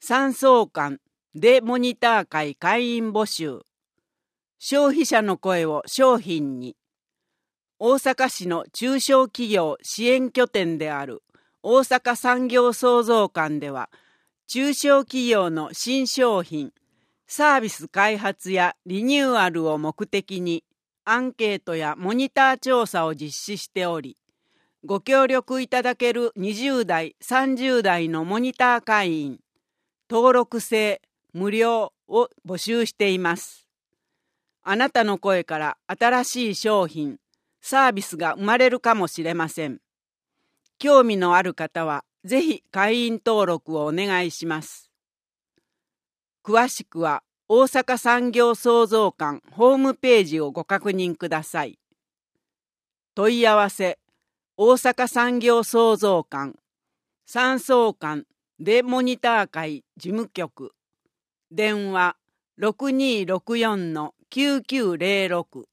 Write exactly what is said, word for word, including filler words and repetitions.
産総館でモニター会会員募集。消費者の声を商品に。大阪市の中小企業支援拠点である大阪産業創造館では、中小企業の新商品、サービス開発やリニューアルを目的にアンケートやモニター調査を実施しており、ご協力いただけるにじゅう代、さんじゅう代のモニター会員、登録制、無料を募集しています。あなたの声から新しい商品、サービスが生まれるかもしれません。興味のある方は、ぜひ会員登録をお願いします。詳しくは、大阪産業創造館ホームページをご確認ください。問い合わせ、大阪産業創造館、産総館でモニター会事務局、電話ろくにーろくよんのきゅうきゅうゼロろく